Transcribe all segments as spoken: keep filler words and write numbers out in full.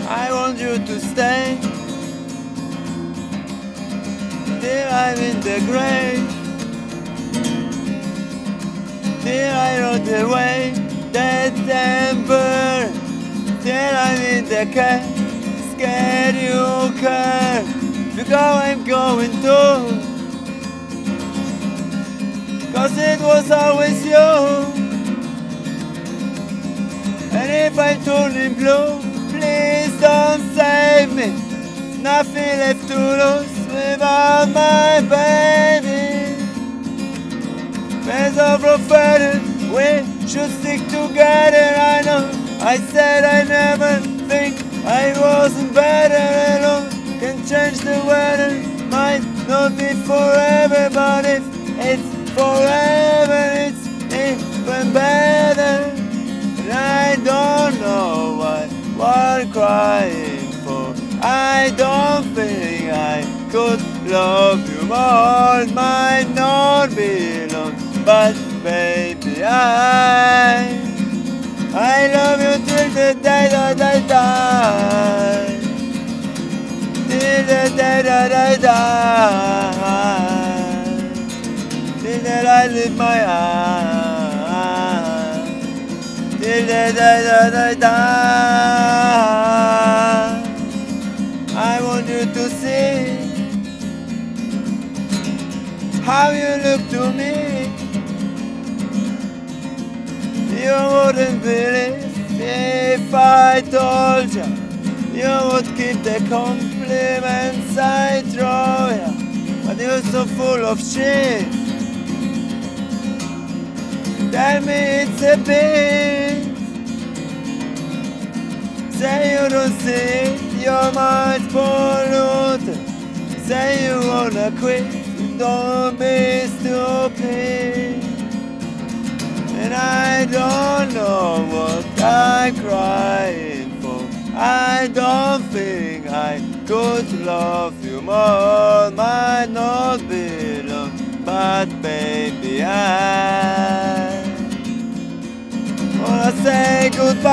I want you to stay till I'm in the grave, till I rot away that temper, till I'm in the casket you care. Look how I'm going to, cause it was always you. And if I'm turning blue, please don't save me. Nothing left to lose without my baby. There's over further, we should stick together. I know I said I never think I wasn't better alone. Can change the weather, might not be forever, but if it's forever, it's even better. And I don't know why, what I'm crying for. I don't think I could love you more. It might not be long, but baby, I I love you till the day that I die. Till the day that I die. Till that I live my eyes. Till the day that I die. I want you to see how you look to me. You wouldn't believe if I told you. You would keep the compliments I throw you, but you're so full of shit. Tell me it's a bit. Say you don't see it, your mind's polluted. Say you wanna quit, don't be stupid. And I don't know what I'm crying for. I don't think I could love you more. Might not be long, but baby, I wanna say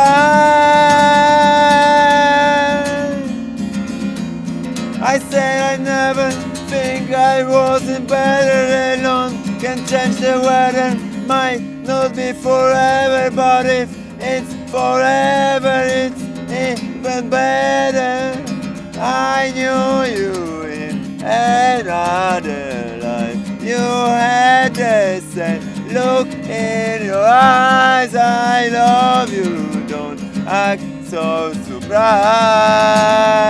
goodbye. I said I never think I wasn't better alone. Can change the weather, might not be forever, but if it's forever, it's even better. I knew you in another life. You had the same look in your eyes. I love you, don't act so surprised.